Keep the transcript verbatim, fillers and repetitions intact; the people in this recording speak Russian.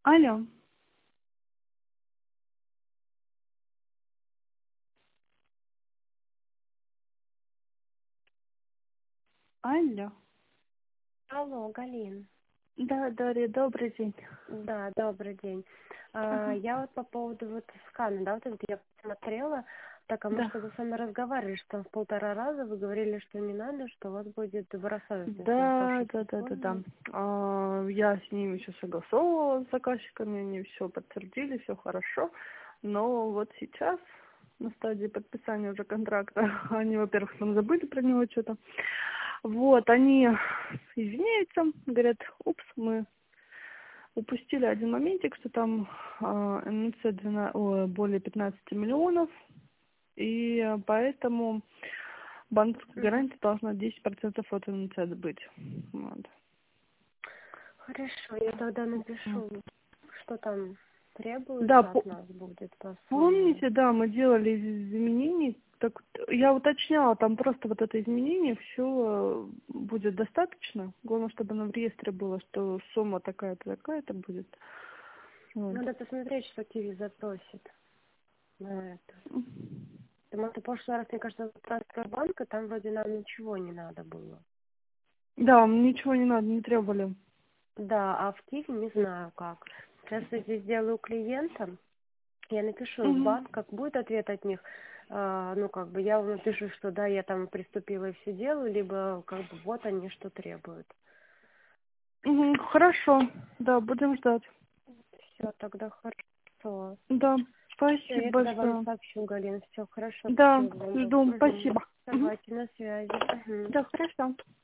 Алло. Алло. Алло, Галин. Да, Дарья, добрый день. Да, добрый день. А, Ага. я вот по поводу вот скана, да, вот это я посмотрела, так, а мы Да. что-то с вами разговаривали, что в полтора раза вы говорили, что не надо, что у вас будет добросовестность на Да, пошивку да, да, да, да. формы. А, я с ними еще согласовывала с заказчиками, они все подтвердили, все хорошо. Но вот сейчас, на стадии подписания уже контракта, они, во-первых, там забыли про него что-то. Вот, они извиняются, говорят, упс, мы упустили один моментик, что там а, эн эм цэ двенадцать, ой, более пятнадцати миллионов, и а, поэтому банковская Мгм. гарантия должна десять процентов от эн эм цэ быть. Вот. Хорошо, я тогда Вот. напишу, что там Да, требуется от по- нас будет по сумме. помните, да, мы делали из изменений, так я уточняла, там просто вот это изменение, все будет достаточно. Главное, чтобы оно в реестре было, что сумма такая-то, такая-то будет. Вот. Надо посмотреть, что Киви запросит на это. Потому что в прошлый раз, мне кажется, трансфер банка, там вроде нам ничего не надо было. Да, ничего не надо, не требовали. Да, а в Киеве не знаю как. Сейчас я здесь сделаю клиентам, я напишу их Мгм. банк, как будет ответ от них, а, ну как бы я вам напишу, что да, я там приступила и все делаю, либо как бы вот они что требуют. Мгм, хорошо, да, будем ждать. Все, тогда хорошо. Да, Все, спасибо я тогда вам большое. сообщу, Галина. Все, хорошо, Да, спасибо вам. жду, Угу. спасибо. Мгм. Давайте на связи. Угу. Да, хорошо.